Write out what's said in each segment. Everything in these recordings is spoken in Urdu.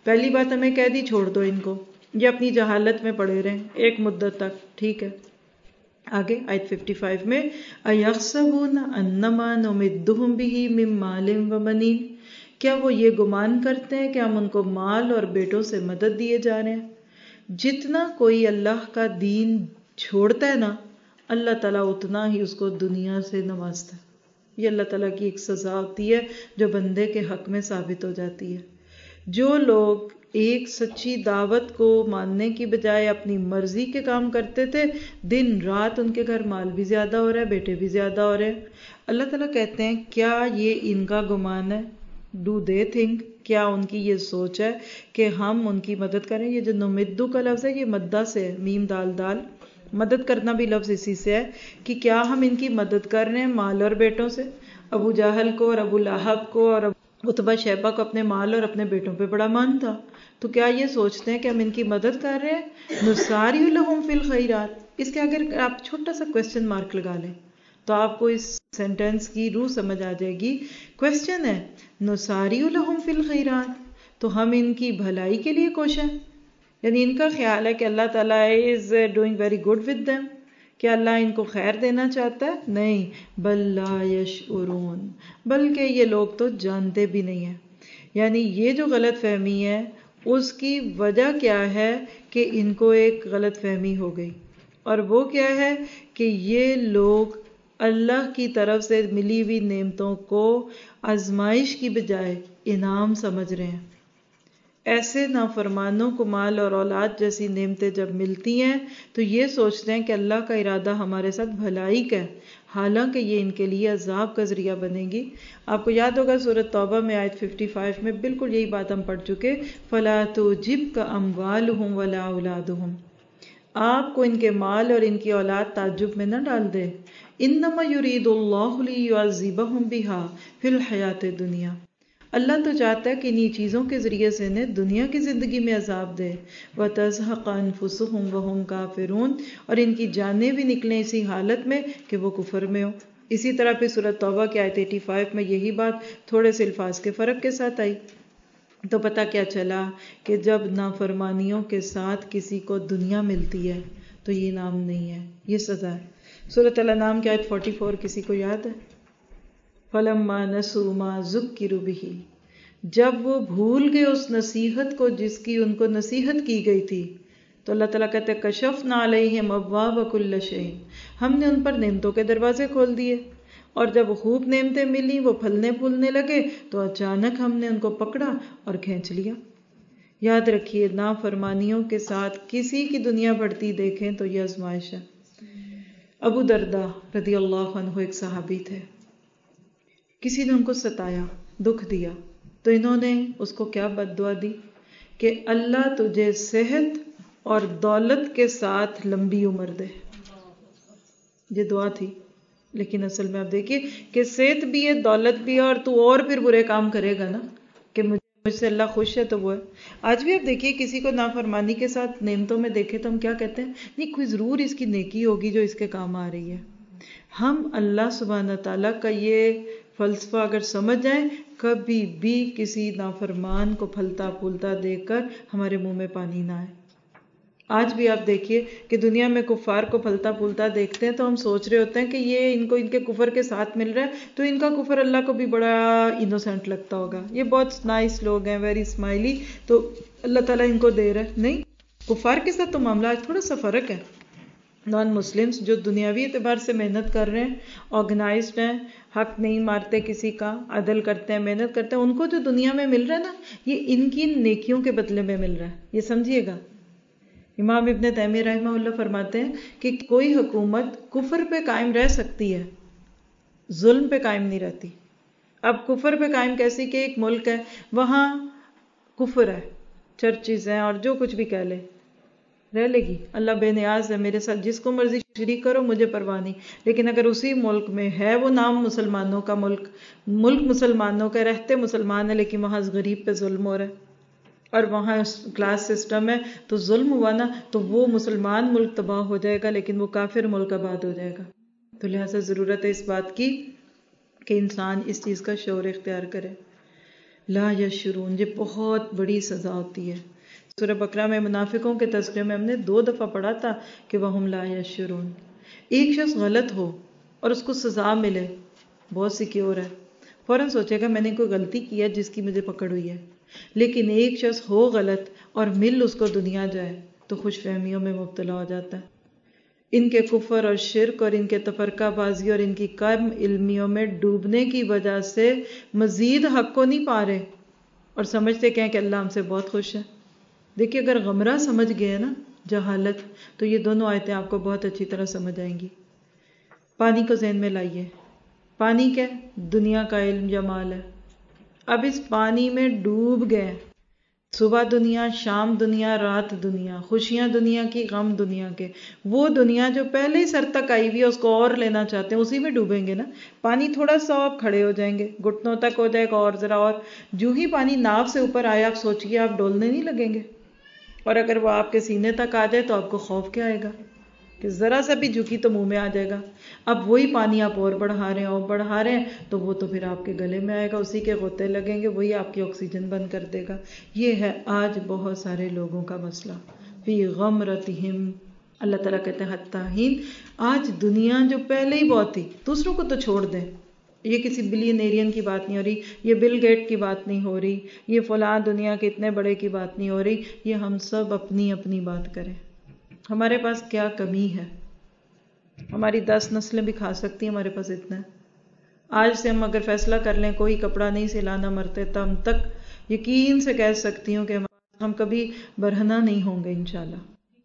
پہلی بات ہمیں کہہ دی چھوڑ دو ان کو، یہ اپنی جہالت میں پڑے رہیں ایک مدت تک، ٹھیک ہے۔ آگے آیت 55 میں اَيَحْسَبُونَ أَنَّمَا نُمِدُّهُمْ بِهِ مِن مَالٍ وَبَنِينَ، کیا وہ یہ گمان کرتے ہیں کہ ہم ان کو مال اور بیٹوں سے مدد دیے جا رہے ہیں؟ جتنا کوئی اللہ کا دین چھوڑتا ہے نا، اللہ تعالیٰ اتنا ہی اس کو دنیا سے نوازتا ہے۔ یہ اللہ تعالیٰ کی ایک سزا ہوتی ہے جو بندے کے حق میں ثابت ہو جاتی ہے۔ جو لوگ ایک سچی دعوت کو ماننے کی بجائے اپنی مرضی کے کام کرتے تھے، دن رات ان کے گھر مال بھی زیادہ ہو رہا ہے، بیٹے بھی زیادہ ہو رہے ہیں۔ اللہ تعالیٰ کہتے ہیں کیا یہ ان کا گمان ہے؟ ڈو دے تھنک، کیا ان کی یہ سوچ ہے کہ ہم ان کی مدد کریں؟ یہ جو نمدو کا لفظ ہے یہ مدہ سے ہے، میم دال دال، مدد کرنا بھی لفظ اسی سے ہے کہ کیا ہم ان کی مدد کر رہے ہیں مال اور بیٹوں سے؟ ابو جہل کو اور ابو لہب کو اور عتبہ شیبہ کو اپنے مال اور اپنے بیٹوں پہ بڑا مان تھا، تو کیا یہ سوچتے ہیں کہ ہم ان کی مدد کر رہے ہیں؟ نسارع لہم فی الخیرات، اس کے اگر آپ چھوٹا سا کوسچن مارک لگا لیں تو آپ کو اس سینٹینس کی روح سمجھ آ جائے گی۔ کوسچن ہے نسارع لہم فی الخیرات، تو ہم ان کی بھلائی کے لیے کوشاں، یعنی ان کا خیال ہے کہ اللہ تعالیٰ is doing very good with them، کہ اللہ ان کو خیر دینا چاہتا ہے؟ نہیں، بل لا یشعرون، بلکہ یہ لوگ تو جانتے بھی نہیں ہیں۔ یعنی یہ جو غلط فہمی ہے اس کی وجہ کیا ہے کہ ان کو ایک غلط فہمی ہو گئی، اور وہ کیا ہے کہ یہ لوگ اللہ کی طرف سے ملی ہوئی نعمتوں کو آزمائش کی بجائے انعام سمجھ رہے ہیں۔ ایسے نافرمانوں کو مال اور اولاد جیسی نعمتیں جب ملتی ہیں تو یہ سوچتے ہیں کہ اللہ کا ارادہ ہمارے ساتھ بھلائی کا ہے، حالانکہ یہ ان کے لیے عذاب کا ذریعہ بنے گی۔ آپ کو یاد ہوگا سورۃ توبہ میں آیت 55 میں بالکل یہی بات ہم پڑھ چکے، فَلَا تُعْجِبْكَ أَمْوَالُهُمْ وَلَا أَوْلَادُهُمْ، آپ کو ان کے مال اور ان کی اولاد تعجب میں نہ ڈال دے۔ إِنَّمَا يُرِيدُ اللَّهُ لِيُعَذِّبَهُمْ بِهَا فِي الْحَيَاةِ الدُّنْيَا، اللہ تو چاہتا ہے کہ انہی چیزوں کے ذریعے سے انہیں دنیا کی زندگی میں عذاب دے۔ وَتَزْهَقَ أَنفُسُهُمْ وَهُمْ كَافِرُونَ، اور ان کی جانیں بھی نکلیں اسی حالت میں کہ وہ کفر میں ہو۔ اسی طرح پھر سورۃ توبہ کی آیت 85 میں یہی بات تھوڑے سے الفاظ کے فرق کے ساتھ آئی۔ تو پتہ کیا چلا کہ جب نافرمانیوں کے ساتھ کسی کو دنیا ملتی ہے تو یہ انعام نہیں ہے، یہ سزا ہے۔ سورۃ الانعام کی آیت 44 کسی کو یاد ہے؟ فَلَمَّا نَسُوا مَا ذُكِّرُوا بِهِ، جب وہ بھول گئے اس نصیحت کو جس کی ان کو نصیحت کی گئی تھی، تو اللہ تعالیٰ کہتے ہیں کَشَفْنَا عَلَيْهِمْ أَبْوَابَ كُلِّ شَيْءٍ، ہم نے ان پر نعمتوں کے دروازے کھول دیے، اور جب خوب نعمتیں ملی وہ پھلنے پھولنے لگے تو اچانک ہم نے ان کو پکڑا اور کھینچ لیا۔ یاد رکھیے نافرمانیوں کے ساتھ کسی کی دنیا بڑھتی دیکھیں تو یہ آزمائش ہے۔ ابو درداء رضی اللہ عنہ ایک صحابی تھے، کسی نے ان کو ستایا، دکھ دیا، تو انہوں نے اس کو کیا بد دعا دی کہ اللہ تجھے صحت اور دولت کے ساتھ لمبی عمر دے۔ یہ دعا تھی، لیکن اصل میں آپ دیکھیے کہ صحت بھی ہے، دولت بھی ہے، اور تو اور پھر برے کام کرے گا نا کہ مجھ سے اللہ خوش ہے تو وہ ہے۔ آج بھی آپ دیکھیے کسی کو نافرمانی کے ساتھ نعمتوں میں دیکھے تو ہم کیا کہتے ہیں؟ نہیں، کوئی ضرور اس کی نیکی ہوگی جو اس کے کام آ رہی ہے۔ ہم اللہ سبحانہ تعالیٰ کا یہ فلسفہ اگر سمجھ جائیں، کبھی بھی کسی نافرمان کو پھلتا پھولتا دیکھ کر ہمارے منہ میں پانی نہ آئے۔ آج بھی آپ دیکھیے کہ دنیا میں کفار کو پھلتا پھولتا دیکھتے ہیں تو ہم سوچ رہے ہوتے ہیں کہ یہ ان کو ان کے کفر کے ساتھ مل رہا ہے تو ان کا کفر اللہ کو بھی بڑا انوسینٹ لگتا ہوگا، یہ بہت نائس لوگ ہیں، ویری اسمائلی، تو اللہ تعالیٰ ان کو دے رہا ہے۔ نہیں، کفار کے ساتھ تو معاملہ آج تھوڑا سا فرق ہے۔ نان مسلمز جو دنیاوی اعتبار سے محنت کر رہے ہیں، آرگنائزڈ ہیں، حق نہیں مارتے کسی کا، عدل کرتے ہیں، محنت کرتے ہیں، ان کو جو دنیا میں مل رہا ہے نا، یہ ان کی نیکیوں کے بدلے میں مل رہا ہے، یہ سمجھیے گا۔ امام ابن تیمیہ رحمہ اللہ فرماتے ہیں کہ کوئی حکومت کفر پہ قائم رہ سکتی ہے، ظلم پہ قائم نہیں رہتی۔ اب کفر پہ قائم کیسی کہ ایک ملک ہے وہاں کفر ہے، چرچز ہیں اور جو کچھ بھی کہہ لے، رہ لے گی؟ اللہ بے نیاز ہے، میرے ساتھ جس کو مرضی شریک کرو، مجھے پرواہ نہیں۔ لیکن اگر اسی ملک میں ہے وہ نام مسلمانوں کا ملک مسلمانوں کا، رہتے مسلمان ہیں لیکن وہاں غریب پہ ظلم ہو رہا ہے اور وہاں کلاس سسٹم ہے تو ظلم ہوا نا، تو وہ مسلمان ملک تباہ ہو جائے گا لیکن وہ کافر ملک آباد ہو جائے گا۔ تو لہٰذا ضرورت ہے اس بات کی کہ انسان اس چیز کا شعور اختیار کرے۔ لا یشعرون، یہ بہت بڑی سزا ہوتی ہے۔ سورہ بقرہ میں منافقوں کے تذکرے میں ہم نے 2 دفعہ پڑھا تھا کہ وہم لا یشعرون۔ ایک شخص غلط ہو اور اس کو سزا ملے، بہت سیکیور ہے، فوراً سوچے گا میں نے کوئی غلطی کی ہے جس کی مجھے پکڑ ہوئی ہے۔ لیکن ایک شخص ہو غلط اور مل اس کو دنیا جائے تو خوش فہمیوں میں مبتلا ہو جاتا ہے۔ ان کے کفر اور شرک اور ان کے تفرقہ بازی اور ان کی کم علمیوں میں ڈوبنے کی وجہ سے مزید حق کو نہیں پا رہے اور سمجھتے کہ اللہ ہم سے بہت خوش ہے۔ دیکھیے اگر غمرہ سمجھ گئے نا جہالت، تو یہ دونوں آیتیں آپ کو بہت اچھی طرح سمجھ آئیں گی۔ پانی کو ذہن میں لائیے، پانی کیا ہے؟ دنیا کا علم یا مال ہے۔ اب اس پانی میں ڈوب گئے، صبح دنیا، شام دنیا، رات دنیا، خوشیاں دنیا کی، غم دنیا کے، وہ دنیا جو پہلے ہی سر تک آئی ہوئی ہے اس کو اور لینا چاہتے ہیں، اسی میں ڈوبیں گے نا۔ پانی تھوڑا سا آپ کھڑے ہو جائیں گے، گھٹنوں تک ہو جائے گا اور ذرا، اور جو ہی پانی ناو سے اوپر آئے آپ سوچئے آپ ڈولنے نہیں لگیں گے، اور اگر وہ آپ کے سینے تک آ جائے تو آپ کو خوف کیا آئے گا کہ ذرا سا بھی جھکی تو منہ میں آ جائے گا۔ اب وہی پانی آپ اور بڑھا رہے ہیں اور بڑھا رہے ہیں تو وہ تو پھر آپ کے گلے میں آئے گا، اسی کے غوطے لگیں گے، وہی آپ کی آکسیجن بند کر دے گا۔ یہ ہے آج بہت سارے لوگوں کا مسئلہ، فی غمرتہم، اللہ تعالیٰ کہتے ہیں حتی حین۔ آج دنیا جو پہلے ہی بہت تھی، دوسروں کو تو چھوڑ دیں، یہ کسی بلینیرین کی بات نہیں ہو رہی، یہ بل گیٹ کی بات نہیں ہو رہی، یہ فلاں دنیا کے اتنے بڑے کی بات نہیں ہو رہی، یہ ہم سب اپنی اپنی بات کریں۔ ہمارے پاس کیا کمی ہے؟ ہماری 10 نسلیں بھی کھا سکتی ہیں، ہمارے پاس اتنا ہے۔ آج سے ہم اگر فیصلہ کر لیں کوئی کپڑا نہیں سلانا مرتے تم تک یقین سے کہہ سکتی ہوں کہ ہم کبھی برہنہ نہیں ہوں گے انشاءاللہ۔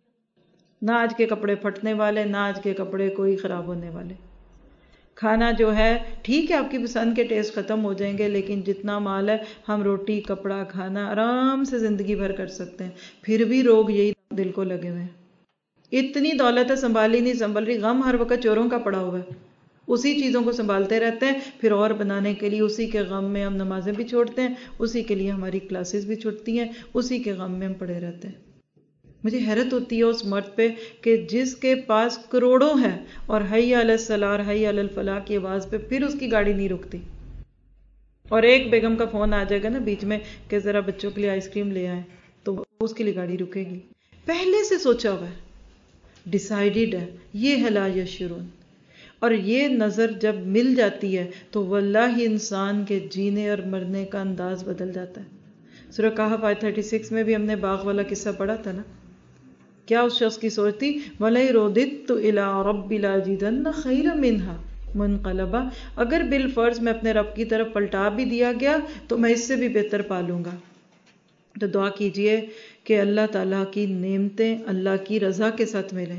نہ آج کے کپڑے پھٹنے والے، نہ آج کے کپڑے کوئی خراب ہونے والے۔ کھانا جو ہے ٹھیک ہے آپ کی پسند کے ٹیسٹ ختم ہو جائیں گے، لیکن جتنا مال ہے ہم روٹی کپڑا کھانا آرام سے زندگی بھر کر سکتے ہیں، پھر بھی روگ یہی دل کو لگے ہوئے ہیں۔ اتنی دولت ہے سنبھالی نہیں سنبھل رہی، غم ہر وقت چوروں کا پڑا ہوا ہے، اسی چیزوں کو سنبھالتے رہتے ہیں، پھر اور بنانے کے لیے اسی کے غم میں ہم نمازیں بھی چھوڑتے ہیں، اسی کے لیے ہماری کلاسز بھی چھوٹتی ہیں، اسی کے غم میں ہم پڑے رہتے ہیں۔ مجھے حیرت ہوتی ہے اس مرد پہ کہ جس کے پاس کروڑوں ہے اور حی علی الصلاح اور حی علی الفلاح کی آواز پہ پھر اس کی گاڑی نہیں رکتی، اور ایک بیگم کا فون آ جائے گا نا بیچ میں کہ ذرا بچوں کے لیے آئس کریم لے آئیں تو اس کے لیے گاڑی رکے گی۔ پہلے سے سوچا ہوا ہے، ڈیسائیڈڈ ہے، یہ ہے لا یشعرون۔ اور یہ نظر جب مل جاتی ہے تو واللہ انسان کے جینے اور مرنے کا انداز بدل جاتا ہے۔ سورہ کہف آیت 36 میں بھی ہم نے باغ والا قصہ پڑھا تھا نا، کیا اس شخص کی سوچ تھی؟ وَلَئِن رُدِدتُّ إِلَىٰ رَبِّي لَأَجِدَنَّ خَيْرًا مِّنْهَا مُنْقَلَبًا، اگر بالفرض میں اپنے رب کی طرف پلٹا بھی دیا گیا تو میں اس سے بھی بہتر پالوں گا۔ تو دعا کیجئے کہ اللہ تعالیٰ کی نعمتیں اللہ کی رضا کے ساتھ ملیں۔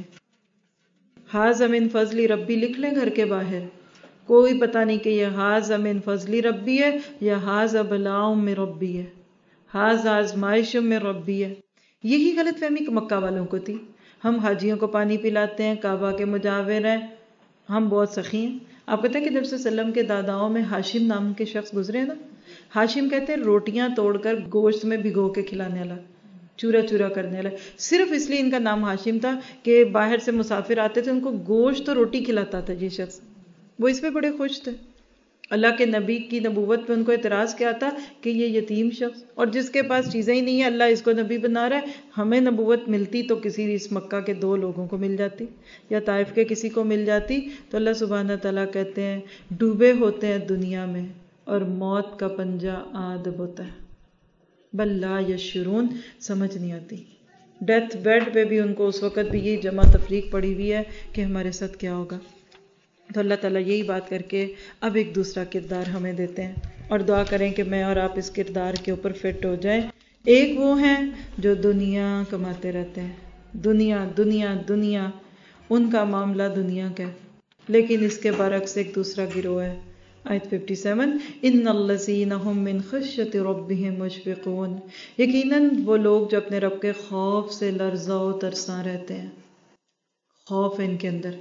ھذا من فضل ربی لکھ لیں گھر کے باہر، کوئی پتہ نہیں کہ یہ ھذا من فضل ربی ہے یا ھذا بلاء من ربی ہے، ھذا آزمائش من ربی ہے۔ یہی غلط فہمی مکہ والوں کو تھی، ہم حاجیوں کو پانی پلاتے ہیں، کعبہ کے مجاور ہیں، ہم بہت سخی ہیں۔ آپ کہتے ہیں کہ نبی صلی اللہ علیہ وسلم کے داداؤں میں ہاشم نام کے شخص گزرے نا، ہاشم کہتے ہیں روٹیاں توڑ کر گوشت میں بھگو کے کھلانے والا، چورا چورا کرنے والا، صرف اس لیے ان کا نام ہاشم تھا کہ باہر سے مسافر آتے تھے ان کو گوشت تو روٹی کھلاتا تھا یہ شخص، وہ اس پہ بڑے خوش تھے۔ اللہ کے نبی کی نبوت پہ ان کو اعتراض کیا تھا کہ یہ یتیم شخص اور جس کے پاس چیزیں ہی نہیں ہیں اللہ اس کو نبی بنا رہا ہے، ہمیں نبوت ملتی تو کسی اس مکہ کے 2 لوگوں کو مل جاتی یا طائف کے کسی کو مل جاتی۔ تو اللہ سبحانہ تعالیٰ کہتے ہیں ڈوبے ہوتے ہیں دنیا میں اور موت کا پنجہ آ دبوتا ہے، بل لا یشعرون، سمجھ نہیں آتی۔ ڈیتھ بیڈ پہ بھی ان کو اس وقت بھی یہ جمع تفریق پڑی ہوئی ہے کہ ہمارے ساتھ کیا ہوگا۔ تو اللہ تعالیٰ یہی بات کر کے اب ایک دوسرا کردار ہمیں دیتے ہیں، اور دعا کریں کہ میں اور آپ اس کردار کے اوپر فٹ ہو جائیں۔ ایک وہ ہیں جو دنیا کماتے رہتے ہیں، دنیا دنیا دنیا، ان کا معاملہ دنیا کا ہے، لیکن اس کے برعکس ایک دوسرا گروہ ہے۔ آیت 57، ان الذین هم من خشیۃ ربهم مشفقون، یقیناً وہ لوگ جو اپنے رب کے خوف سے لرزاں و ترساں رہتے ہیں، خوف ان کے اندر،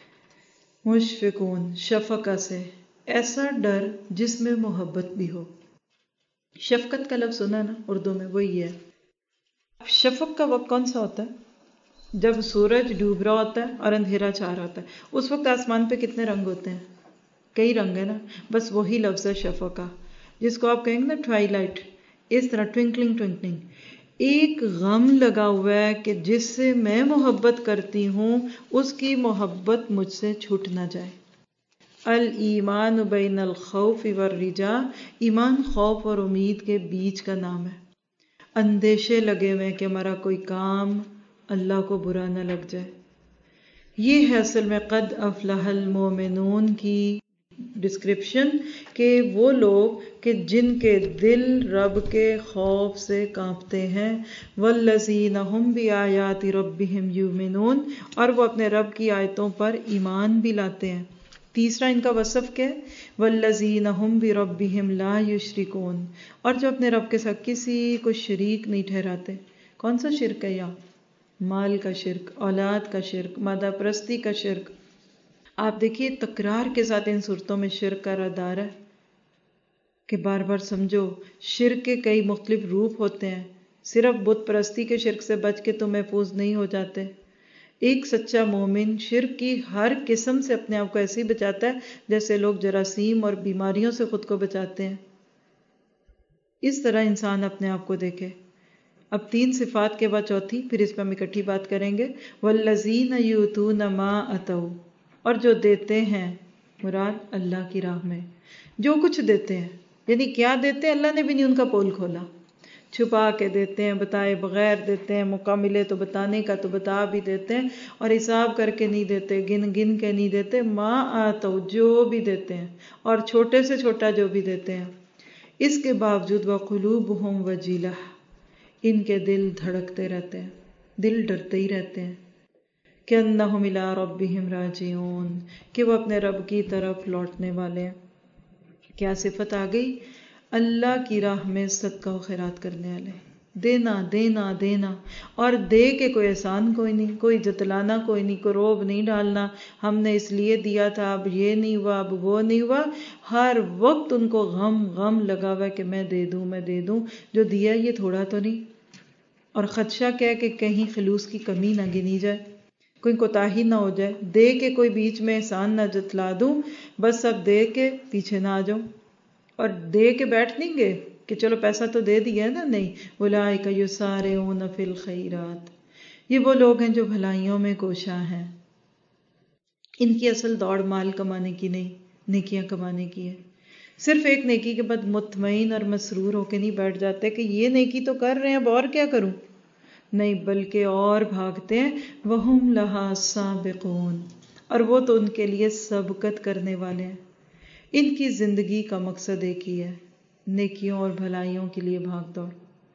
مشفقون شفقہ سے، ایسا ڈر جس میں محبت بھی ہو۔ شفقت کا لفظ سنا نا اردو میں، وہی ہے۔ شفق کا وقت کون سا ہوتا ہے؟ جب سورج ڈوب رہا ہوتا ہے اور اندھیرا چھا رہا ہوتا ہے، اس وقت آسمان پہ کتنے رنگ ہوتے ہیں؟ کئی رنگ ہیں نا، بس وہی لفظ ہے شفقہ۔ جس کو آپ کہیں گے نا ٹوائی لائٹ، اس طرح ٹوئنکلنگ ٹوئنکلنگ، ایک غم لگا ہوا ہے کہ جس سے میں محبت کرتی ہوں اس کی محبت مجھ سے چھوٹ نہ جائے۔ الایمان بین الخوف والرجاء، ایمان خوف اور امید کے بیچ کا نام ہے۔ اندیشے لگے ہوئے کہ ہمارا کوئی کام اللہ کو برا نہ لگ جائے۔ یہ ہے اصل میں قد افلح المومنون کی ڈسکرپشن، کہ وہ لوگ کہ جن کے دل رب کے خوف سے کانپتے ہیں، والذین هم بآیات ربهم یؤمنون، اور وہ اپنے رب کی آیتوں پر ایمان بھی لاتے ہیں۔ تیسرا ان کا وصف کیا ہے؟ والذین هم بربهم لا یشرکون، اور جو اپنے رب کے ساتھ کسی کو شریک نہیں ٹھہراتے۔ کون سا شرک ہے یہاں؟ مال کا شرک، اولاد کا شرک، مادہ پرستی کا شرک۔ آپ دیکھیے تکرار کے ساتھ ان صورتوں میں شرک کا ردار ہے کہ بار بار سمجھو شرک کے کئی مختلف روپ ہوتے ہیں، صرف بت پرستی کے شرک سے بچ کے تو محفوظ نہیں ہو جاتے۔ ایک سچا مومن شرک کی ہر قسم سے اپنے آپ کو ایسے ہی بچاتا ہے جیسے لوگ جراثیم اور بیماریوں سے خود کو بچاتے ہیں۔ اس طرح انسان اپنے آپ کو دیکھے۔ اب 3 صفات کے بعد چوتھی، پھر اس پہ ہم اکٹھی بات کریں گے۔ والذین یؤتون ما اتوا، اور جو دیتے ہیں، مراد اللہ کی راہ میں جو کچھ دیتے ہیں، یعنی کیا دیتے ہیں اللہ نے بھی نہیں ان کا پول کھولا، چھپا کے دیتے ہیں، بتائے بغیر دیتے ہیں، موقع ملے تو بتانے کا تو بتا بھی دیتے ہیں، اور حساب کر کے نہیں دیتے، گن گن کے نہیں دیتے۔ ما آتوا، جو بھی دیتے ہیں، اور چھوٹے سے چھوٹا جو بھی دیتے ہیں، اس کے باوجود وقلوبہم وجلہ، ان کے دل دھڑکتے رہتے ہیں، دل ڈرتے ہی رہتے ہیں، کہ انہم الی ربہم راجعون، کہ وہ اپنے رب کی طرف لوٹنے والے ہیں۔ کیا صفت آ گئی؟ اللہ کی راہ میں صدقہ و خیرات کرنے والے، دینا دینا دینا، اور دے کے کوئی احسان کوئی نہیں، کوئی جتلانا کوئی نہیں، کوئی روب نہیں ڈالنا، ہم نے اس لیے دیا تھا اب یہ نہیں ہوا اب وہ نہیں ہوا۔ ہر وقت ان کو غم غم لگا ہوا ہے کہ میں دے دوں میں دے دوں، جو دیا یہ تھوڑا تو نہیں، اور خدشہ کیا ہے کہ کہیں خلوص کی کمی نہ گنی جائے، کوئی کوتاہی نہ ہو جائے، دے کے کوئی بیچ میں احسان نہ جتلا دوں، بس اب دے کے پیچھے نہ آ جاؤں، اور دے کے بیٹھ نہیں گے کہ چلو پیسہ تو دے دیا ہے نا، نہیں۔ اولئک یسارعون فی الخیرات، یہ وہ لوگ ہیں جو بھلائیوں میں کوشاں ہیں۔ ان کی اصل دوڑ مال کمانے کی نہیں، نیکیاں کمانے کی ہے۔ صرف ایک نیکی کے بعد مطمئن اور مسرور ہو کے نہیں بیٹھ جاتے کہ یہ نیکی تو کر رہے ہیں اب اور کیا کروں، نہیں، بلکہ اور بھاگتے ہیں۔ وَهُمْ لَهَا سَابِقُونَ، اور وہ تو ان کے لیے سبقت کرنے والے ہیں۔ ان کی زندگی کا مقصد ایک ہی ہے، نیکیوں اور بھلائیوں کے لیے بھاگ دوڑ۔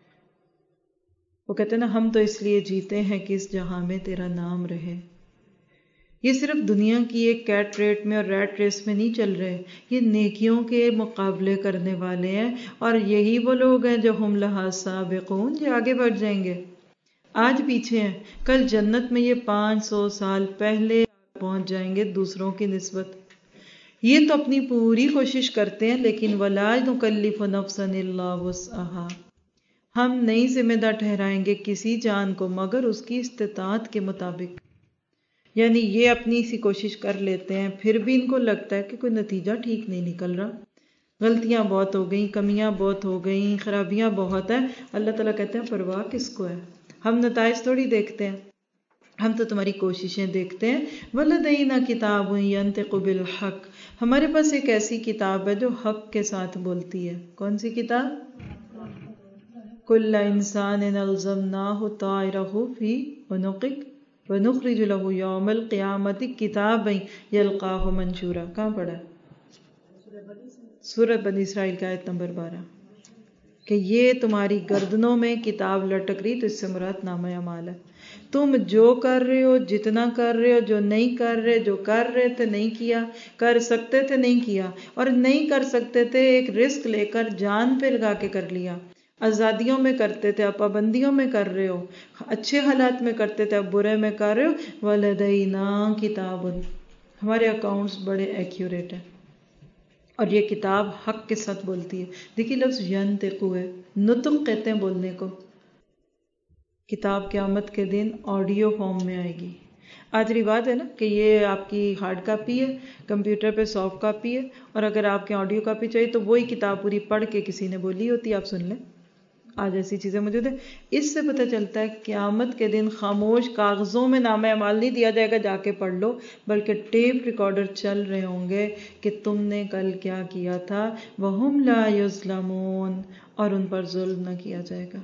وہ کہتے ہیں نا ہم تو اس لیے جیتے ہیں کہ اس جہاں میں تیرا نام رہے۔ یہ صرف دنیا کی ایک کیٹ ریٹ میں اور ریٹ ریس میں نہیں چل رہے، یہ نیکیوں کے مقابلے کرنے والے ہیں، اور یہی وہ لوگ ہیں جو ہم لہا سابقون، جو آگے بڑھ جائیں گے۔ آج پیچھے ہیں، کل جنت میں یہ 500 سال پہلے پہنچ جائیں گے دوسروں کی نسبت۔ یہ تو اپنی پوری کوشش کرتے ہیں، لیکن وَلَا نُكَلِّفُ نَفْسًا إِلَّا وُسْعَهَا، ہم نہیں ذمہ دار ٹھہرائیں گے کسی جان کو مگر اس کی استطاعت کے مطابق۔ یعنی یہ اپنی سی کوشش کر لیتے ہیں، پھر بھی ان کو لگتا ہے کہ کوئی نتیجہ ٹھیک نہیں نکل رہا، غلطیاں بہت ہو گئیں، کمیاں بہت ہو گئیں، خرابیاں بہت ہیں۔ اللہ تعالیٰ کہتے ہیں پرواہ کس کو ہے، ہم نتائج تھوڑی دیکھتے ہیں، ہم تو تمہاری کوششیں دیکھتے ہیں۔ وَلَدَيْنَا كِتَابٌ يَنطِقُ بِالْحَقِّ، ہمارے پاس ایک ایسی کتاب ہے جو حق کے ساتھ بولتی ہے۔ کون سی کتاب؟ كُلَّ إِنسَانٍ أَلْزَمْنَاهُ طَائِرَهُ فِي عُنُقِهِ وَنُخْرِجُ لَهُ يَوْمَ الْقِيَامَةِ كِتَابًا يَلْقَاهُ مَنشُورًا۔ کہاں پڑھا ہے؟ سورۃ بنی اسرائیل کا آیت نمبر 12، کہ یہ تمہاری گردنوں میں کتاب لٹک رہی، تو اس سے مراد نامہ اعمال ہے۔ تم جو کر رہے ہو، جتنا کر رہے ہو، جو نہیں کر رہے، جو کر رہے تھے نہیں کیا، کر سکتے تھے نہیں کیا، اور نہیں کر سکتے تھے ایک رسک لے کر جان پہ لگا کے کر لیا، آزادیوں میں کرتے تھے اب پابندیوں میں کر رہے ہو، اچھے حالات میں کرتے تھے اب برے میں کر رہے ہو۔ وَلَدَيْنَا كِتَابٌ، ہمارے اکاؤنٹس بڑے ایکیوریٹ ہیں، اور یہ کتاب حق کے ساتھ بولتی ہے۔ دیکھیے لفظ ینطقو ہے، نطق کہتے ہیں بولنے کو۔ کتاب قیامت کے دن آڈیو فارم میں آئے گی، آج رواج ہے نا کہ یہ آپ کی ہارڈ کاپی ہے، کمپیوٹر پہ سافٹ کاپی ہے، اور اگر آپ کے آڈیو کاپی چاہیے تو وہی کتاب پوری پڑھ کے کسی نے بولی ہوتی ہے، آپ سن لیں. آج ایسی چیزیں موجود ہیں. اس سے پتہ چلتا ہے قیامت کے دن خاموش کاغذوں میں نامہ اعمال نہیں دیا جائے گا جا کے پڑھ لو، بلکہ ٹیپ ریکارڈر چل رہے ہوں گے کہ تم نے کل کیا کیا تھا. وَهُمْ لَا يُظْلَمُونَ، اور ان پر ظلم نہ کیا جائے گا.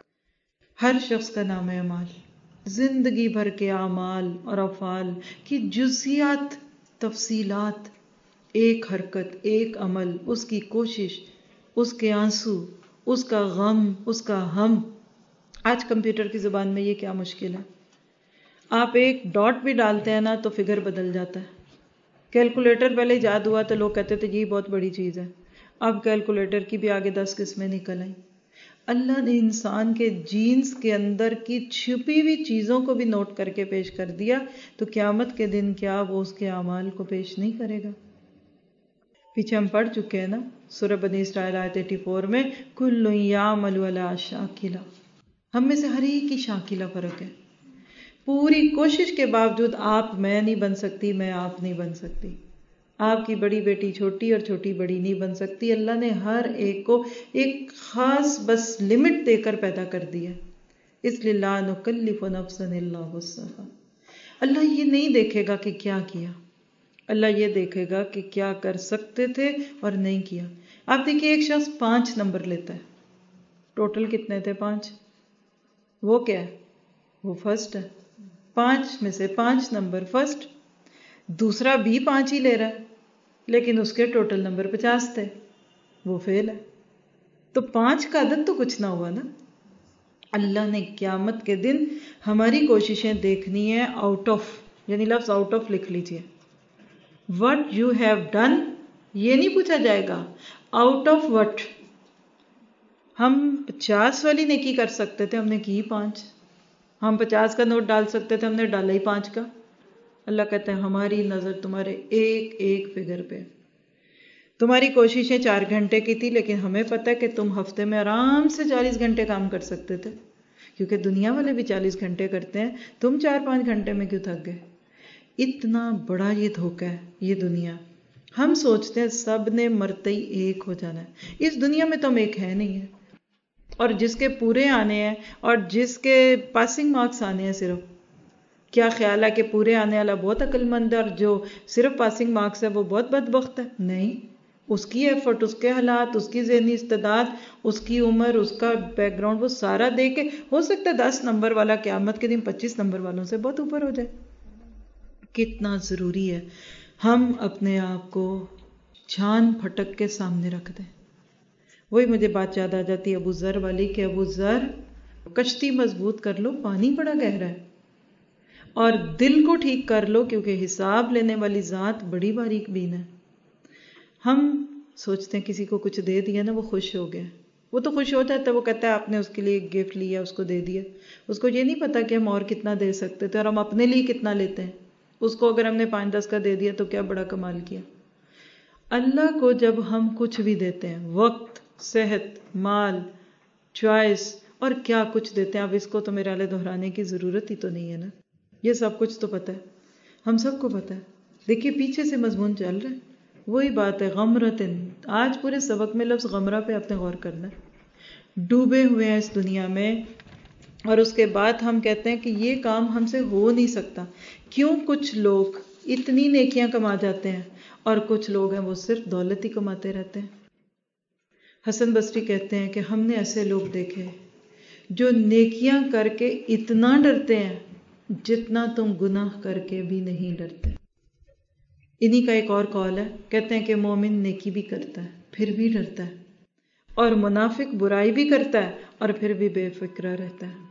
ہر شخص کا نامہ اعمال، زندگی بھر کے اعمال اور افعال کی جزیات، تفصیلات، ایک حرکت، ایک عمل، اس کی کوشش، اس کے آنسو، اس کا غم، اس کا ہم. آج کمپیوٹر کی زبان میں یہ کیا مشکل ہے، آپ ایک ڈاٹ بھی ڈالتے ہیں نا تو فگر بدل جاتا ہے. کیلکولیٹر پہلے ایجاد ہوا تو لوگ کہتے تھے یہ بہت بڑی چیز ہے، اب کیلکولیٹر کی بھی آگے 10 قسمیں نکل آئیں. اللہ نے انسان کے جینز کے اندر کی چھپی ہوئی چیزوں کو بھی نوٹ کر کے پیش کر دیا، تو قیامت کے دن کیا وہ اس کے اعمال کو پیش نہیں کرے گا؟ پیچھے ہم پڑھ چکے ہیں نا سورہ بنی اسرائیل آیت 84 میں، کل یعمل علی شاکلہ. ہم میں سے ہر ایک کی شاکلہ فرق ہے. پوری کوشش کے باوجود آپ میں نہیں بن سکتی، میں آپ نہیں بن سکتی، آپ کی بڑی بیٹی چھوٹی اور چھوٹی بڑی نہیں بن سکتی. اللہ نے ہر ایک کو ایک خاص بس لمٹ دے کر پیدا کر دیا، اس لیے لا نکلف نفسا الا وسعها. اللہ یہ نہیں دیکھے گا کہ کیا کیا، اللہ یہ دیکھے گا کہ کیا کر سکتے تھے اور نہیں کیا. آپ دیکھیے ایک شخص 5 نمبر لیتا ہے، ٹوٹل کتنے تھے؟ 5. وہ کیا ہے؟ وہ فرسٹ ہے. 5 میں سے 5 نمبر فرسٹ. دوسرا بھی 5 ہی لے رہا ہے لیکن اس کے ٹوٹل نمبر 50 تھے، وہ فیل ہے. تو 5 کا عدد تو کچھ نہ ہوا نا. اللہ نے قیامت کے دن ہماری کوششیں دیکھنی ہے آؤٹ آف، یعنی لفظ آؤٹ آف لکھ لیجئے. وٹ یو ہیو ڈن یہ نہیں پوچھا جائے گا، آؤٹ آف وٹ. ہم 50 والی نیکی کر سکتے تھے، ہم نے کی 5. ہم 50 کا نوٹ ڈال سکتے تھے، ہم نے ڈالا ہی 5 کا. اللہ کہتا ہے ہماری نظر تمہارے ایک ایک فگر پہ. تمہاری کوششیں 4 گھنٹے کی تھی لیکن ہمیں پتہ ہے کہ تم ہفتے میں آرام سے 40 گھنٹے کام کر سکتے تھے، کیونکہ دنیا والے بھی 40 گھنٹے کرتے ہیں، تم 4-5 گھنٹے میں کیوں تھک گئے؟ اتنا بڑا یہ دھوکہ ہے یہ دنیا. ہم سوچتے ہیں سب نے مرتے ہی ایک ہو جانا ہے. اس دنیا میں تو ہم ایک ہے نہیں ہے، اور جس کے پورے آنے ہیں اور جس کے پاسنگ مارکس آنے ہیں صرف، کیا خیال ہے کہ پورے آنے والا بہت عقل مند ہے اور جو صرف پاسنگ مارکس ہے وہ بہت بدبخت ہے؟ نہیں. اس کی ایفرٹ، اس کے حالات، اس کی ذہنی استعداد، اس کی عمر، اس کا بیک گراؤنڈ، وہ سارا دے کے ہو سکتا ہے 10 نمبر والا قیامت کے دن 25 نمبر والوں سے بہت اوپر ہو جائے. کتنا ضروری ہے ہم اپنے آپ کو چھان پھٹک کے سامنے رکھ دیں. وہی مجھے بات یاد آ جاتی ہے ابو ذر والی کہ ابو ذر کشتی مضبوط کر لو، پانی بڑا گہرا ہے، اور دل کو ٹھیک کر لو کیونکہ حساب لینے والی ذات بڑی باریک بین ہے. ہم سوچتے ہیں کسی کو کچھ دے دیا نا وہ خوش ہو گیا، وہ تو خوش ہو جاتا ہے، وہ کہتا ہے آپ نے اس کے لیے ایک گفٹ لیا اس کو دے دیا. اس کو یہ نہیں پتا کہ ہم اور کتنا دے سکتے تھے اور ہم اپنے لیے کتنا لیتے ہیں. اس کو اگر ہم نے 5-10 کا دے دیا تو کیا بڑا کمال کیا. اللہ کو جب ہم کچھ بھی دیتے ہیں، وقت، صحت، مال، چوائس اور کیا کچھ دیتے ہیں، اب اس کو تو میرے والے دہرانے کی ضرورت ہی تو نہیں ہے نا، یہ سب کچھ تو پتہ ہے، ہم سب کو پتہ ہے. دیکھیے پیچھے سے مضمون چل رہا ہے، وہی بات ہے غمرتن. آج پورے سبق میں لفظ غمرہ پہ آپ نے غور کرنا ہے. ڈوبے ہوئے ہیں اس دنیا میں، اور اس کے بعد ہم کہتے ہیں کہ یہ کام ہم سے ہو نہیں سکتا. کیوں کچھ لوگ اتنی نیکیاں کما جاتے ہیں اور کچھ لوگ ہیں وہ صرف دولت ہی کماتے رہتے ہیں. حسن بصری کہتے ہیں کہ ہم نے ایسے لوگ دیکھے جو نیکیاں کر کے اتنا ڈرتے ہیں جتنا تم گناہ کر کے بھی نہیں ڈرتے. انہی کا ایک اور قول ہے، کہتے ہیں کہ مومن نیکی بھی کرتا ہے پھر بھی ڈرتا ہے، اور منافق برائی بھی کرتا ہے اور پھر بھی بے فکرہ رہتا ہے.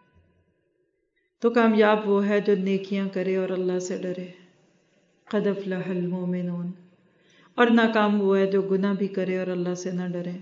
تو کامیاب وہ ہے جو نیکیاں کرے اور اللہ سے ڈرے. قد افلح المؤمنون. اور ناکام وہ ہے جو گناہ بھی کرے اور اللہ سے نہ ڈرے.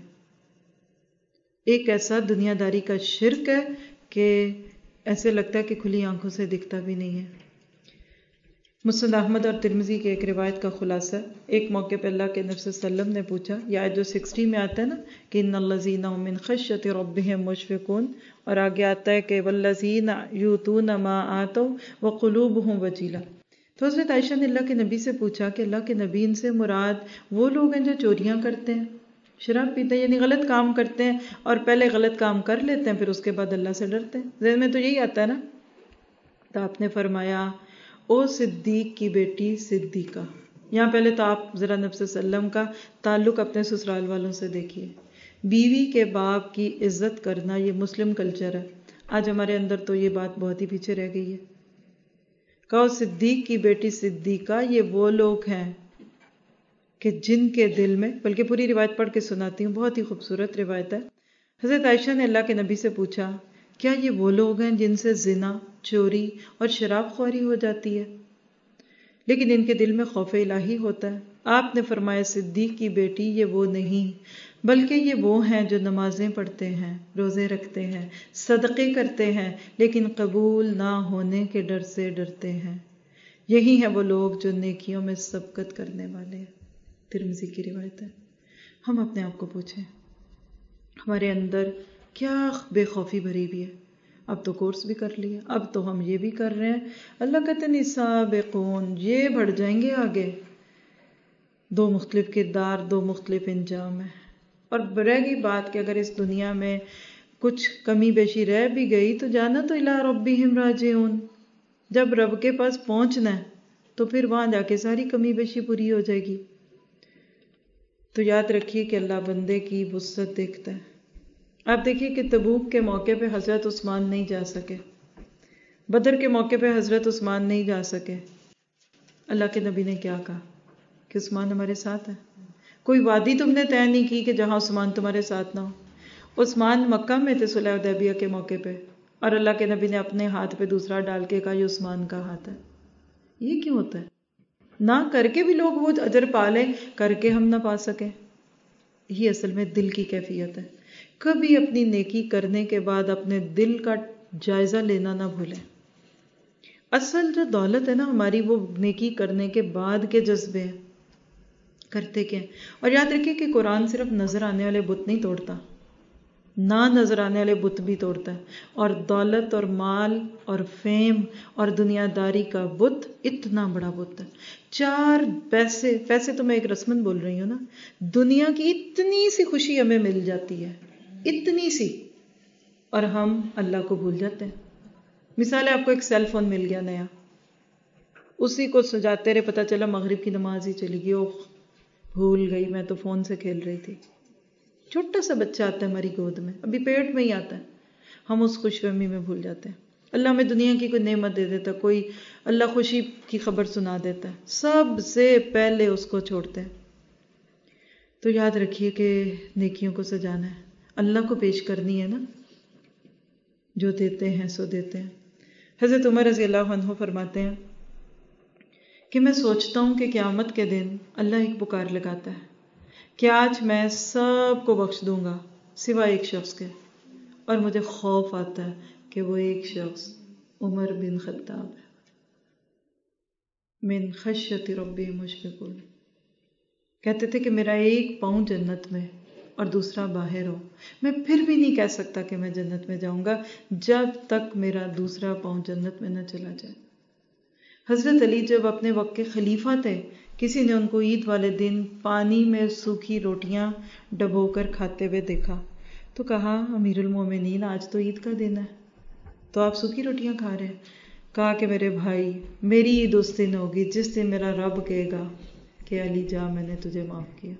ایک ایسا دنیا داری کا شرک ہے کہ ایسے لگتا ہے کہ کھلی آنکھوں سے دکھتا بھی نہیں ہے. مسند احمد اور ترمذی کی ایک روایت کا خلاصہ، ایک موقع پہ اللہ کے نبی صلی اللہ علیہ وسلم نے پوچھا، یہ آیت جو 60 میں آتا ہے نا کہ ان الذین هم من خشیۃ ربهم مشفقون، اور آگے آتا ہے کہ والذین یؤتون ما آتوا وقلوبهم وجیلہ۔ تو حضرت عائشہ نے اللہ کے نبی سے پوچھا کہ اللہ کے نبی ان سے مراد وہ لوگ ہیں جو چوریاں کرتے ہیں، شراب پیتے ہیں، یعنی غلط کام کرتے ہیں اور پہلے غلط کام کر لیتے ہیں پھر اس کے بعد اللہ سے ڈرتے ہیں؟ ذہن میں تو یہی آتا ہے نا۔ تو آپ نے فرمایا او صدیق کی بیٹی صدیقہ۔ یہاں پہلے تو آپ ذرا نبی صلی اللہ علیہ وسلم کا تعلق اپنے سسرال والوں سے دیکھیے۔ بیوی کے باپ کی عزت کرنا یہ مسلم کلچر ہے، آج ہمارے اندر تو یہ بات بہت ہی پیچھے رہ گئی ہے۔ کہو صدیق کی بیٹی صدیقہ، یہ وہ لوگ ہیں کہ جن کے دل میں، بلکہ پوری روایت پڑھ کے سناتی ہوں، بہت ہی خوبصورت روایت ہے۔ حضرت عائشہ نے اللہ کے نبی سے پوچھا، کیا یہ وہ لوگ ہیں جن سے زنا، چوری اور شراب خوری ہو جاتی ہے لیکن ان کے دل میں خوف الہی ہوتا ہے؟ آپ نے فرمایا صدیق کی بیٹی یہ وہ نہیں، بلکہ یہ وہ ہیں جو نمازیں پڑھتے ہیں، روزے رکھتے ہیں، صدقے کرتے ہیں لیکن قبول نہ ہونے کے ڈر سے ڈرتے ہیں۔ یہی ہیں وہ لوگ جو نیکیوں میں سبقت کرنے والے ہیں۔ ترمذی کی روایت ہے۔ ہم اپنے آپ کو پوچھیں، ہمارے اندر کیا بے خوفی بھری بھی ہے؟ اب تو کورس بھی کر لیا، اب تو ہم یہ بھی کر رہے ہیں، اللہ کہتے ہیں سابقون، یہ بڑھ جائیں گے آگے۔ دو مختلف کردار، دو مختلف انجام ہیں۔ اور رہ گئی بات کہ اگر اس دنیا میں کچھ کمی بیشی رہ بھی گئی تو جانا تو الی ربہم راجعون، جب رب کے پاس پہنچنا ہے تو پھر وہاں جا کے ساری کمی بیشی پوری ہو جائے گی۔ تو یاد رکھیے کہ اللہ بندے کی وسعت دیکھتا ہے۔ آپ دیکھیے کہ تبوک کے موقع پہ حضرت عثمان نہیں جا سکے، بدر کے موقع پہ حضرت عثمان نہیں جا سکے۔ اللہ کے نبی نے کیا کہا کہ عثمان ہمارے ساتھ ہے۔ کوئی وادی تم نے طے نہیں کی کہ جہاں عثمان تمہارے ساتھ نہ ہو۔ عثمان مکہ میں تھے صلح حدیبیہ کے موقع پہ، اور اللہ کے نبی نے اپنے ہاتھ پہ دوسرا ڈال کے کہا یہ عثمان کا ہاتھ ہے۔ یہ کیوں ہوتا ہے؟ نہ کر کے بھی لوگ وہ اجر پا لیں، کر کے ہم نہ پا سکیں۔ یہ اصل میں دل کی کیفیت ہے۔ کبھی اپنی نیکی کرنے کے بعد اپنے دل کا جائزہ لینا نہ بھولیں۔ اصل جو دولت ہے نا ہماری، وہ نیکی کرنے کے بعد کے جذبے ہیں، کرتے کیا ہیں۔ اور یاد رکھیے کہ قرآن صرف نظر آنے والے بت نہیں توڑتا، نہ نظر آنے والے بت بھی توڑتا ہے۔ اور دولت اور مال اور فیم اور دنیا داری کا بت اتنا بڑا بت ہے، 4 پیسے تو میں ایک رسمن بول رہی ہوں نا، دنیا کی اتنی سی خوشی ہمیں مل جاتی ہے، اتنی سی، اور ہم اللہ کو بھول جاتے ہیں۔ مثال ہے، آپ کو ایک سیل فون مل گیا نیا، اسی کو سجاتے رہے، پتہ چلا مغرب کی نماز ہی چلی گئی، اوہ بھول گئی، میں تو فون سے کھیل رہی تھی۔ چھوٹا سا بچہ آتا ہے ہماری گود میں، ابھی پیٹ میں ہی آتا ہے، ہم اس خوش فہمی میں بھول جاتے ہیں۔ اللہ ہمیں دنیا کی کوئی نعمت دے دیتا، کوئی اللہ خوشی کی خبر سنا دیتا ہے، سب سے پہلے اس کو چھوڑتے ہیں۔ تو یاد رکھیے کہ نیکیوں کو سجانا ہے، اللہ کو پیش کرنی ہے نا، جو دیتے ہیں سو دیتے ہیں۔ حضرت عمر رضی اللہ عنہ فرماتے ہیں کہ میں سوچتا ہوں کہ قیامت کے دن اللہ ایک پکار لگاتا ہے کہ آج میں سب کو بخش دوں گا سوائے ایک شخص کے، اور مجھے خوف آتا ہے کہ وہ ایک شخص عمر بن خطاب ہے۔ من خشیت ربی مشفقون، کہتے تھے کہ میرا ایک پاؤں جنت میں اور دوسرا باہر ہو، میں پھر بھی نہیں کہہ سکتا کہ میں جنت میں جاؤں گا جب تک میرا دوسرا پاؤں جنت میں نہ چلا جائے۔ حضرت علی جب اپنے وقت کے خلیفہ تھے، کسی نے ان کو عید والے دن پانی میں سوکھی روٹیاں ڈبو کر کھاتے ہوئے دیکھا تو کہا امیر المومنین آج تو عید کا دن ہے تو آپ سوکھی روٹیاں کھا رہے ہیں؟ کہا کہ میرے بھائی، میری عید اس دن ہوگی جس دن میرا رب کہے گا کہ علی جا میں نے تجھے معاف کیا۔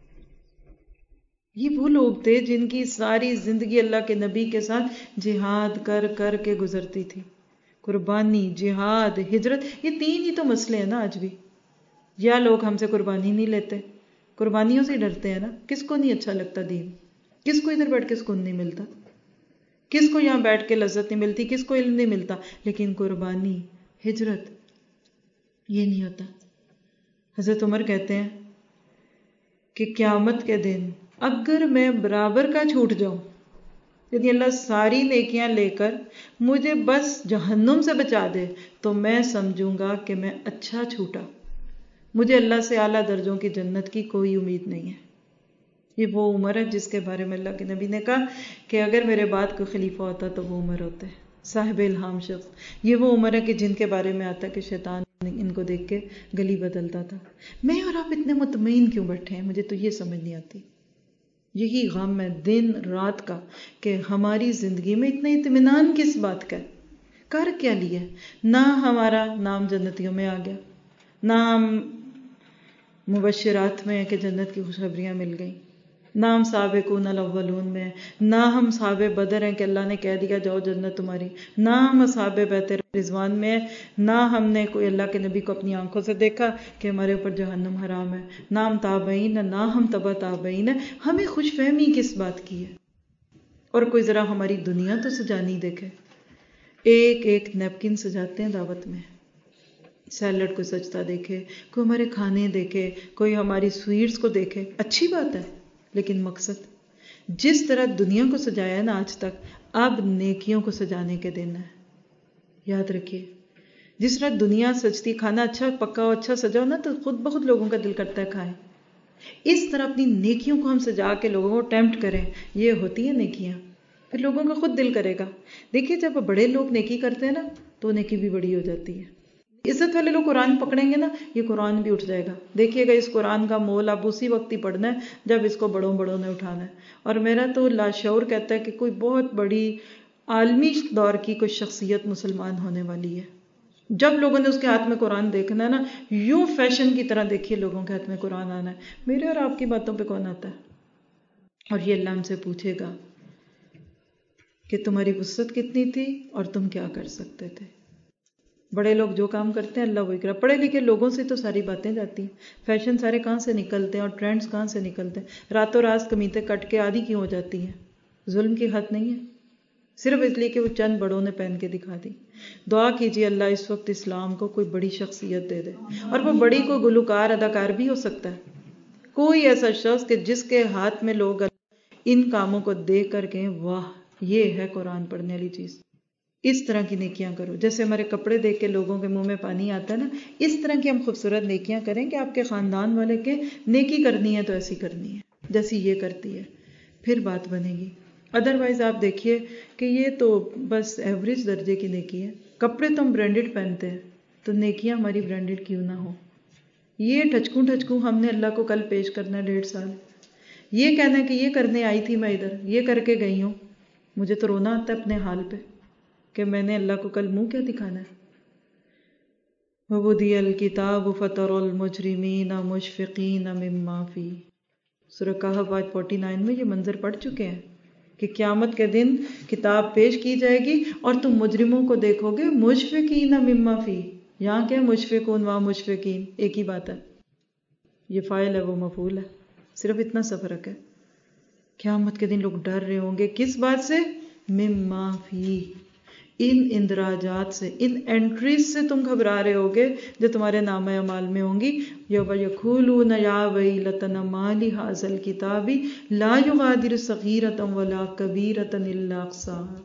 یہ وہ لوگ تھے جن کی ساری زندگی اللہ کے نبی کے ساتھ جہاد کر کر کے گزرتی تھی۔ قربانی، جہاد، ہجرت، یہ 3 ہی تو مسئلے ہیں نا آج بھی۔ یا لوگ ہم سے قربانی نہیں لیتے، قربانیوں سے ڈرتے ہیں نا۔ کس کو نہیں اچھا لگتا دین؟ کس کو ادھر بیٹھ کے سکون نہیں ملتا؟ کس کو یہاں بیٹھ کے لذت نہیں ملتی؟ کس کو علم نہیں ملتا؟ لیکن قربانی، ہجرت، یہ نہیں ہوتا۔ حضرت عمر کہتے ہیں کہ قیامت کے دن اگر میں برابر کا چھوٹ جاؤں یعنی اللہ ساری نیکیاں لے کر مجھے بس جہنم سے بچا دے تو میں سمجھوں گا کہ میں اچھا چھوٹا، مجھے اللہ سے اعلیٰ درجوں کی جنت کی کوئی امید نہیں ہے۔ یہ وہ عمر ہے جس کے بارے میں اللہ کے نبی نے کہا کہ اگر میرے بعد کوئی خلیفہ ہوتا تو وہ عمر ہوتے، صاحب الہام شخص۔ یہ وہ عمر ہے کہ جن کے بارے میں آتا کہ شیطان ان کو دیکھ کے گلی بدلتا تھا۔ میں اور آپ اتنے مطمئن کیوں بیٹھے ہیں؟ مجھے تو یہ سمجھ نہیں آتی۔ یہی غم ہے دن رات کا کہ ہماری زندگی میں اتنا اطمینان کس بات کا ہے؟ کر کیا لیا؟ نہ ہمارا نام جنتیوں میں آ گیا، نہ ہم مبشرات میں کہ جنت کی خوشخبریاں مل گئیں، نہ ہم سابقون الاولون میں، نہ ہم صحاب بدر ہیں کہ اللہ نے کہہ دیا جاؤ جنت تمہاری، نہ ہم اصحاب بیت رضوان میں ہیں، نہ ہم نے کوئی اللہ کے نبی کو اپنی آنکھوں سے دیکھا کہ ہمارے اوپر جہنم حرام ہے، نہ ہم تابعین ہیں، نہ ہم تبع تابعین ہیں۔ ہمیں خوش فہمی کس بات کی ہے؟ اور کوئی ذرا ہماری دنیا تو سجانی دیکھے، ایک ایک نیپکن سجاتے ہیں دعوت میں، سیلڈ کو سجتا دیکھے، کوئی ہمارے کھانے دیکھے، کوئی ہماری سویٹس کو دیکھے، اچھی بات ہے، لیکن مقصد جس طرح دنیا کو سجایا ہے نا آج تک، اب نیکیوں کو سجانے کے دن ہے۔ یاد رکھیے، جس طرح دنیا سجتی، کھانا اچھا پکا ہو، اچھا سجا ہو نا تو خود بخود لوگوں کا دل کرتا ہے کھائیں، اس طرح اپنی نیکیوں کو ہم سجا کے لوگوں کو ٹیمپٹ کریں، یہ ہوتی ہیں نیکیاں، پھر لوگوں کا خود دل کرے گا۔ دیکھیے جب بڑے لوگ نیکی کرتے ہیں نا تو نیکی بھی بڑی ہو جاتی ہے۔ عزت والے لوگ قرآن پکڑیں گے نا، یہ قرآن بھی اٹھ جائے گا۔ دیکھیے گا اس قرآن کا مول اب اسی وقت ہی پڑھنا ہے جب اس کو بڑوں بڑوں نے اٹھانا ہے۔ اور میرا تو لاشعور کہتا ہے کہ کوئی بہت بڑی عالمی دور کی کوئی شخصیت مسلمان ہونے والی ہے، جب لوگوں نے اس کے ہاتھ میں قرآن دیکھنا ہے نا، یوں فیشن کی طرح دیکھیے لوگوں کے ہاتھ میں قرآن آنا ہے۔ میرے اور آپ کی باتوں پہ کون آتا ہے؟ اور یہ اللہ ہم سے پوچھے گا کہ تمہاری وسعت کتنی تھی اور تم کیا کر سکتے تھے۔ بڑے لوگ جو کام کرتے ہیں اللہ وہی کرا۔ پڑھے لکھے لوگوں سے تو ساری باتیں جاتی ہیں، فیشن سارے کہاں سے نکلتے ہیں اور ٹرینڈز کہاں سے نکلتے ہیں، راتوں رات قمیضیں کٹ کے آدھی کیوں ہو جاتی ہیں؟ ظلم کی حد نہیں ہے، صرف اس لیے کہ وہ چند بڑوں نے پہن کے دکھا دی۔ دعا کیجیے اللہ اس وقت اسلام کو کوئی بڑی شخصیت دے دے، اور وہ بڑی کوئی گلوکار اداکار بھی ہو سکتا ہے، کوئی ایسا شخص کہ جس کے ہاتھ میں لوگ ان کاموں کو دیکھ کر کہیں واہ یہ ہے قرآن پڑھنے والی چیز۔ اس طرح کی نیکیاں کرو، جیسے ہمارے کپڑے دیکھ کے لوگوں کے منہ میں پانی آتا ہے نا، اس طرح کی ہم خوبصورت نیکیاں کریں کہ آپ کے خاندان والے کے نیکی کرنی ہے تو ایسی کرنی ہے جیسی یہ کرتی ہے، پھر بات بنے گی۔ ادروائز آپ دیکھیے کہ یہ تو بس ایوریج درجے کی نیکی ہے۔ کپڑے تو ہم برانڈڈ پہنتے ہیں تو نیکیاں ہماری برانڈڈ کیوں نہ ہو؟ یہ ٹھچکوں ہم نے اللہ کو کل پیش کرنا ہے 1.5 سال، یہ کہنا ہے کہ یہ کرنے آئی تھی میں ادھر، یہ کر کے گئی ہوں۔ مجھے تو رونا آتا ہے اپنے حال پہ کہ میں نے اللہ کو کل منہ کیا دکھانا ہے۔ وَوُضِعَ الْكِتَابُ فَتَرَى الْمُجْرِمِينَ مُشْفِقِينَ مِمَّا فِيهِ۔ سورہ کہف آیت 49 میں یہ منظر پڑھ چکے ہیں کہ قیامت کے دن کتاب پیش کی جائے گی اور تم مجرموں کو دیکھو گے مشفقین مما فی۔ یہاں کیا مشفقون، وہاں مشفقین، ایک ہی بات ہے، یہ فاعل ہے وہ مفعول ہے، صرف اتنا سا فرق ہے۔ قیامت کے دن لوگ ڈر رہے ہوں گے کس بات سے؟ مما فی، ان اندراجات سے، ان انٹریز سے تم گھبرا رہے ہوگے جو تمہارے نامہ اعمال میں ہوں گی۔ یوم یقولون یا ویلتنا ما لہذا الکتاب لا یغادر صغیرۃ ولا کبیرۃ الا احصاها۔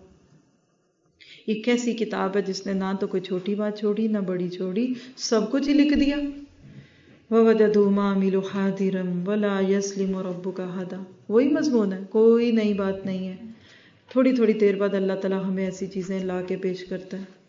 یہ کیسی کتاب ہے جس نے نہ تو کوئی چھوٹی بات چھوڑی نہ بڑی چھوڑی، سب کچھ ہی لکھ دیا۔ وَوَجَدُوا مَا عَمِلُوا حَاضِرًا وَلَا يَظْلِمُ رَبُّكَ أَحَدًا۔ وہی مضمون ہے، کوئی نئی بات نہیں ہے۔ تھوڑی تھوڑی دیر بعد اللہ تعالیٰ ہمیں ایسی چیزیں لا کے پیش کرتا ہے